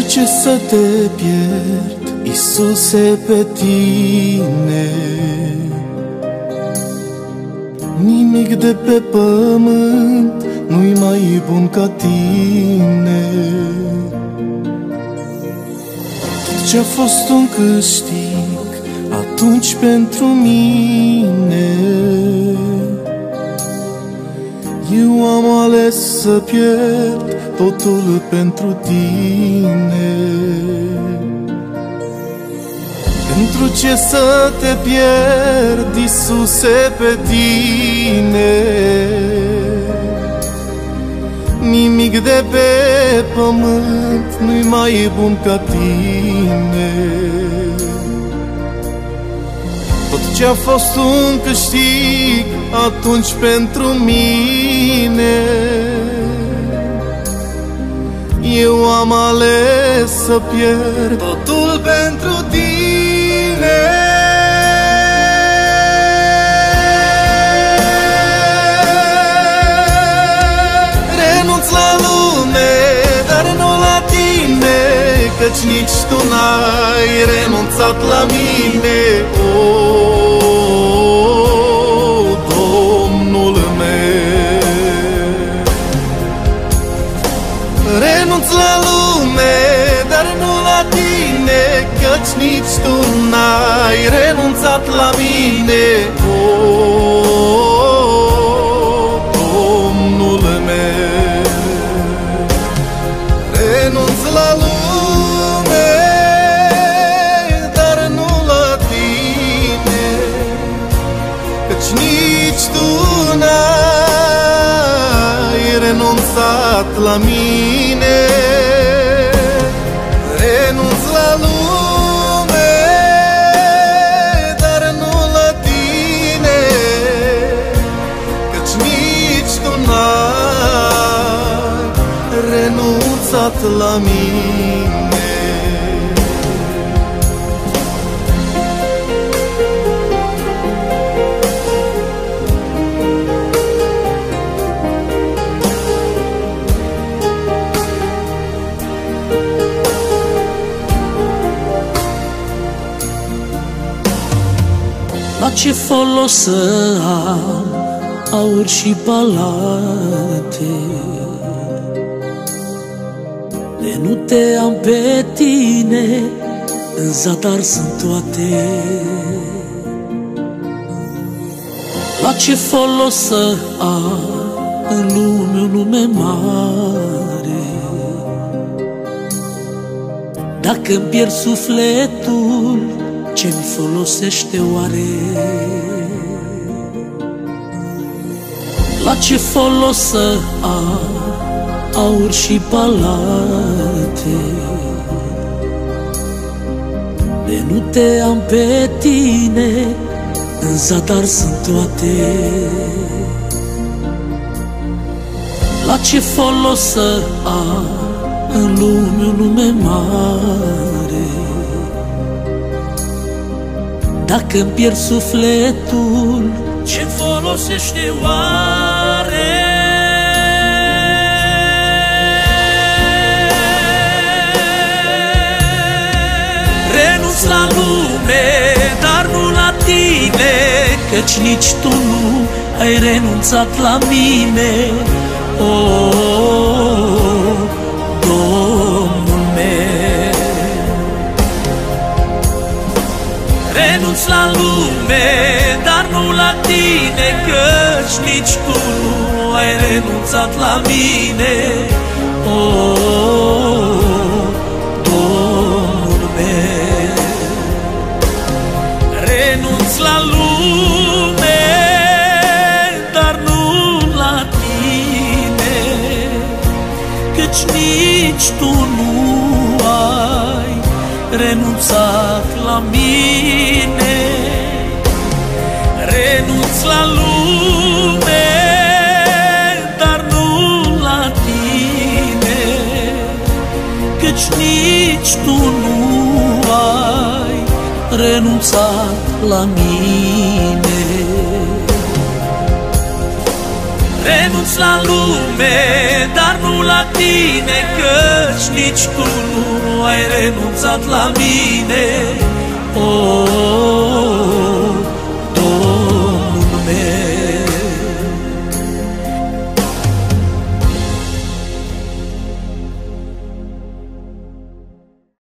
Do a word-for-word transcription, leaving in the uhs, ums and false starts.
ce să te pierd, Iisuse, pe tine. Nimic de pe pământ nu-i mai bun ca tine. Tot ce-a fost un câștig atunci pentru mine, eu am ales să pierd totul pentru tine. Pentru ce să te pierd, Iisuse, pe tine? Nimic de pe pământ nu-i mai bun ca tine. Tot ce-a fost un câștig atunci pentru mine, eu am ales să pierd totul pentru tine. Renunț la lume, dar nu la tine, căci nici tu n-ai renunțat la mine. O, Domnul meu, renunț la lume, dar nu la tine, căci nici tu n-ai renunțat la mine. O, Domnul meu, renunț la lume, dar nu la tine, căci nici tu n-ai renunțat la mine. Renunț la lume, dar nu la tine, căci nici tu n-ai renunțat la mine. La ce folos să am aur și palate, de nu te am pe tine, în zadar sunt toate. La ce folos să am în lume o lume mare, dacă-mi pierd sufletul, ce-mi folosește oare? La ce folos să am aur și palate, de nu te am pe tine, în zadar sunt toate. La ce folos să am în lume o lume mare, dacă-mi pierd sufletul, ce-mi folosește oare? Renunț la lume, dar nu la tine, căci nici tu nu ai renunțat la mine. O, Domnul meu, renunț la lume, dar nu la tine, căci nici tu nu ai renunțat la mine. O, Domnul meu, renunț la lume, dar nu la tine, căci nici tu nu ai renunțat la mine. Renunț la lume, dar nu la tine, căci nici tu nu ai renunțat la mine. renunț la lume, dar nu la tine, căci nici tu nu ai renunțat la mine. Oh, oh, oh.